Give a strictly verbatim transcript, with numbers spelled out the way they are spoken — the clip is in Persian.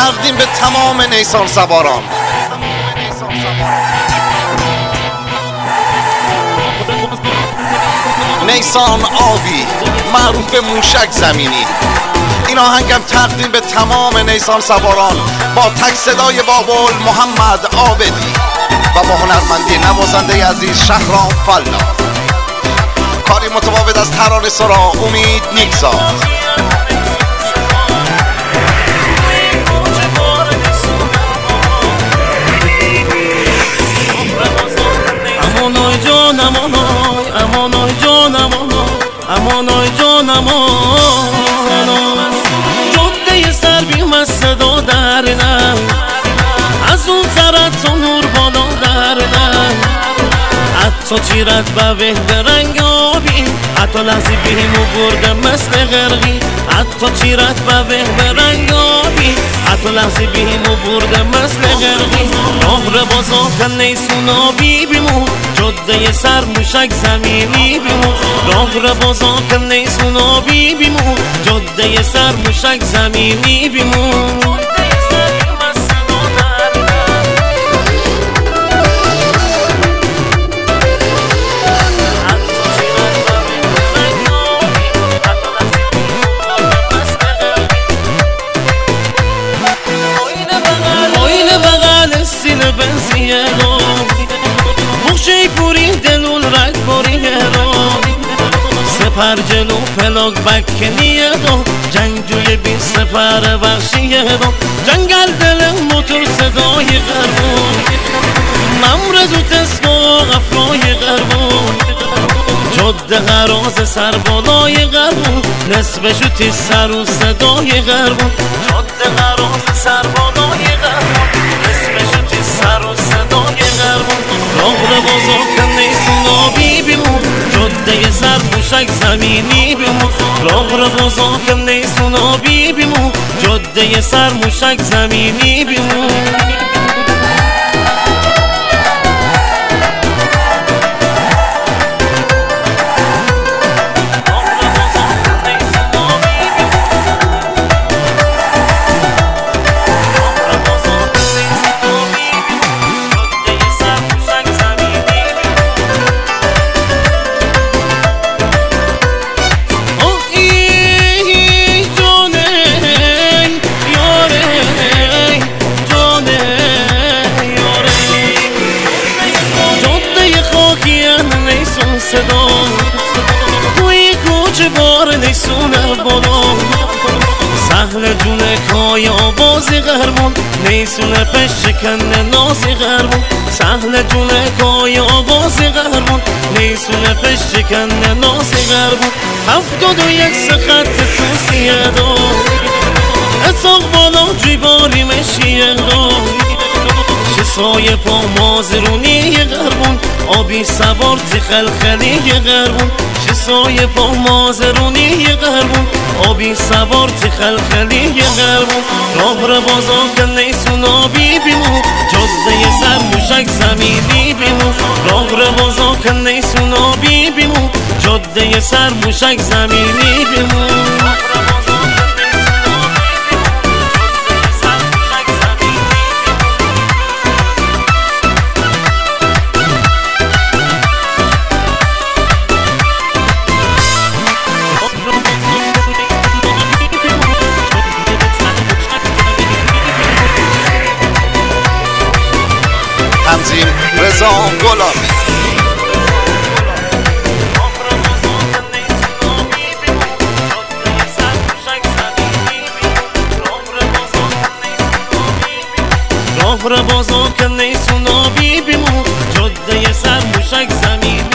تقدیم به تمام نیسان سواران. نیسان آبی معروف به موشک زمینی. این آهنگم تقدیم به تمام نیسان سواران با تک صدای بابل محمد عابدی و با هنرمندی نوازنده عزیز شهرام فلا. کاری متفاوت از ترانه سرا امید نیکزاد. امانای جان امانای امانای جان امانای امانای جان امانای جاده سر بیم از صدا در نم از اون طرف تو نور بالا در نم حتی چیرت به به رنگ آبی حتی لحظی بیمو برده مثل غرقی حتی چیرت به به رنگ آبی حتی لحظی بیمو برده مثل غرقی راه رو بازا کن نیسون آبی بیمو جاده سر موشک زمینی بیمو راه رو بازا کن نیسون آبی بیمو جاده سر موشک زمینی بیمو بنزیه رو بخشی کوری دلون رنگ بوریه رو سپر جلو پلاک بکنیه رو جنگ جوی بی سپر بخشیه رو جنگل دل موتور صدای غربون ممرز و تسکو غفلای غربون جاده غراز سر بالای غربون نصفشو تیز سر و صدای غربون جاده غراز سر بالای غربون نصفشو تیز سر و صدای غربون راه رو بازا کن نیسون آبی بیمون جاده سر موشک زمینی بیمون راه رو بازا کن نیسون آبی بیمون جاده سر موشک زمینی بیمون صدا توی کوچه بار نیسونه بالا سهل جونه کای آوازی غربون نیسونه پش شکنه نازی غربون سهل جونه کای آوازی غربون نیسونه پش شکنه نازی غربون هفتاد و یک سخط توسیه دار اتاق بالا جیباری مشیه دار شسای پا مازرونی غربون آبی سوار تی خلخلی غربون شسای پا مازرونی غربون آبی سوار تی خلخلی غربون راه رو بازا کن نیسون آبی بیمو جاده سر موشک زمینی بیمو راه رو بازا کن نیسون آبی بیمو جاده سر موشک زمینی بیمو تنظیم رضا گلابی. راه رو بازا کن نیسون آبی بیمون جاده سر موشک زمین